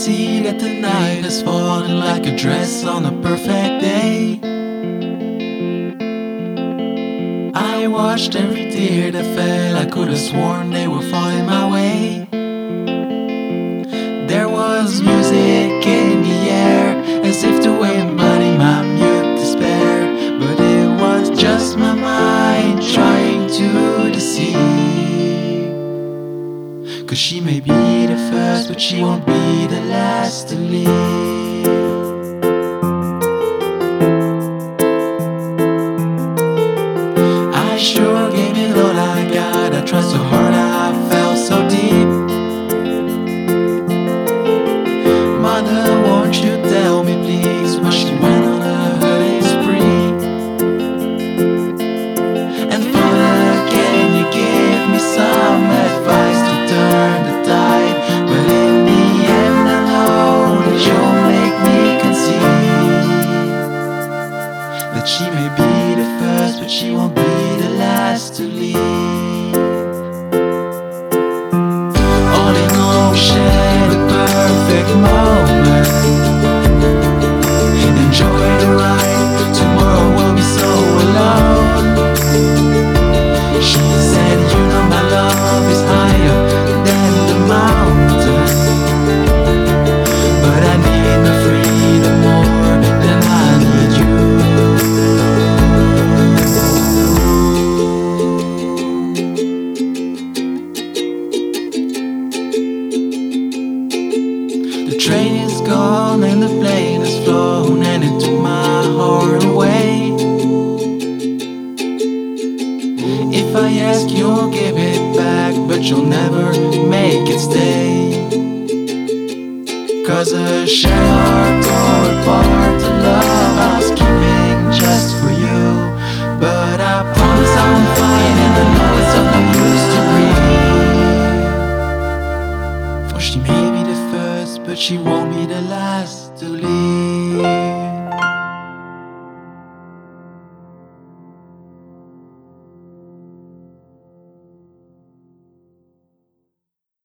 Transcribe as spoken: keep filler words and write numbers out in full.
see that the night has fallen like a dress on a perfect day. I watched every tear that fell, I could have sworn they were falling my way. There was music in the air, as if to embody my mute despair. But it was just my mind trying to deceive. Cause she may be the first, but she won't be the last to leave. I sure gave it all I got, I tried so hard, I fell so deep. Mother, won't you tell me please why she went on a hurting spree? And Father, can you give me some advice to turn the tide? But in the end I know that you'll make me concede that she may be the first, but she won't be the last to leave. All in all, share the perfect moment. Enjoy the ride, tomorrow we'll be so alone. She said, you know my love is higher than the mountain, but I need my freedom more than I need you. The train is gone and the plane has flown, and it took my heart away. If I ask, you'll give it back, but you'll never make it stay. Cause a shared heart tore apart, the love I was keeping just for you. But I promise I'm fine, and I know it's of no use to breathe. For she may be the first, but she won't be the last to leave.